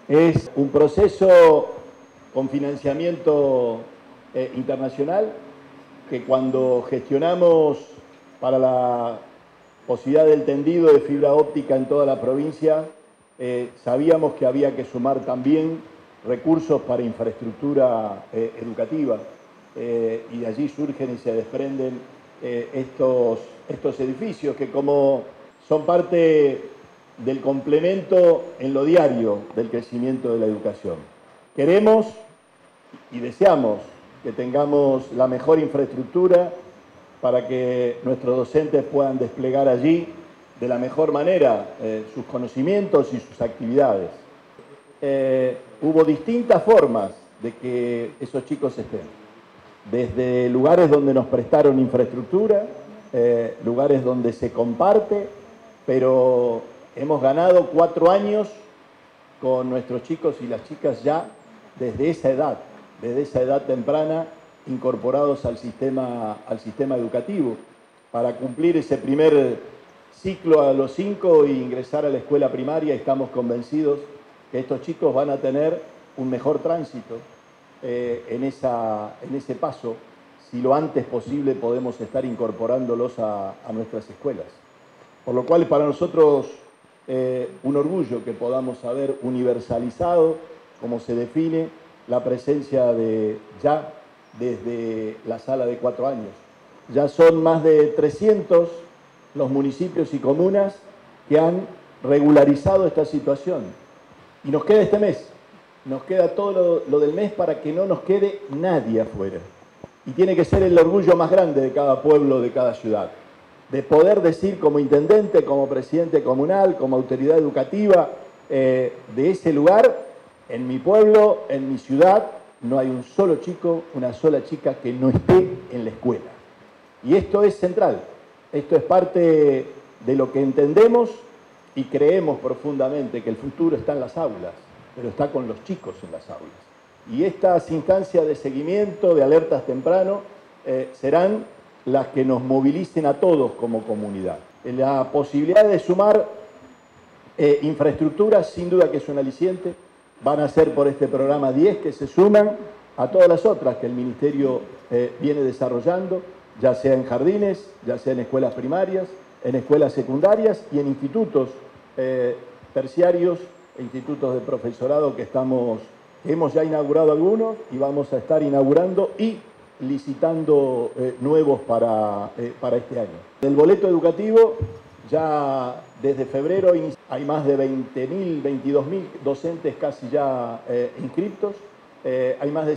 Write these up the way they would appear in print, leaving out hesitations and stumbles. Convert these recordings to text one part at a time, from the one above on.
Es un proceso con financiamiento internacional que cuando gestionamos para la posibilidad del tendido de fibra óptica en toda la provincia, sabíamos que había que sumar también recursos para infraestructura educativa y de allí surgen y se desprenden estos edificios que como son parte del complemento en lo diario del crecimiento de la educación. Queremos y deseamos que tengamos la mejor infraestructura para que nuestros docentes puedan desplegar allí de la mejor manera sus conocimientos y sus actividades. Hubo distintas formas de que esos chicos estén, desde lugares donde nos prestaron infraestructura, lugares donde se comparte, pero hemos ganado 4 años con nuestros chicos y las chicas ya desde esa edad temprana, incorporados al sistema educativo, para cumplir ese primer ciclo a los 5 e ingresar a la escuela primaria. Estamos convencidos que estos chicos van a tener un mejor tránsito en ese paso, si lo antes posible podemos estar incorporándolos a nuestras escuelas. Por lo cual para nosotros un orgullo que podamos haber universalizado, como se define, la presencia ya desde la sala de 4 años. Ya son más de 300 los municipios y comunas que han regularizado esta situación. Y nos queda este mes, nos queda todo lo del mes para que no nos quede nadie afuera. Y tiene que ser el orgullo más grande de cada pueblo, de cada ciudad. De poder decir como intendente, como presidente comunal, como autoridad educativa de ese lugar, en mi pueblo, en mi ciudad, no hay un solo chico, una sola chica que no esté en la escuela. Y esto es central, esto es parte de lo que entendemos y creemos profundamente, que el futuro está en las aulas, pero está con los chicos en las aulas. Y estas instancias de seguimiento, de alertas temprano, serán las que nos movilicen a todos como comunidad. La posibilidad de sumar infraestructura, sin duda que es un aliciente. Van a ser por este programa 10 que se suman a todas las otras que el Ministerio viene desarrollando, ya sea en jardines, ya sea en escuelas primarias, en escuelas secundarias y en institutos terciarios e institutos de profesorado que hemos ya inaugurado algunos y vamos a estar inaugurando y licitando nuevos para este año. El boleto educativo, ya desde febrero hay más de 20.000, 22.000 docentes casi ya inscriptos, hay más de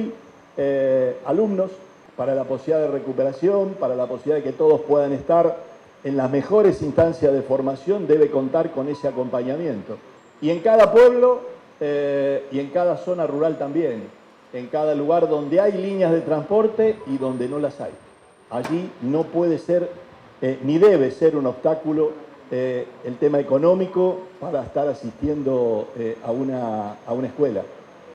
100.000 alumnos para la posibilidad de recuperación, para la posibilidad de que todos puedan estar en las mejores instancias de formación. Debe contar con ese acompañamiento. Y en cada pueblo y en cada zona rural también, en cada lugar donde hay líneas de transporte y donde no las hay. Allí no puede ser ni debe ser un obstáculo el tema económico para estar asistiendo a una escuela.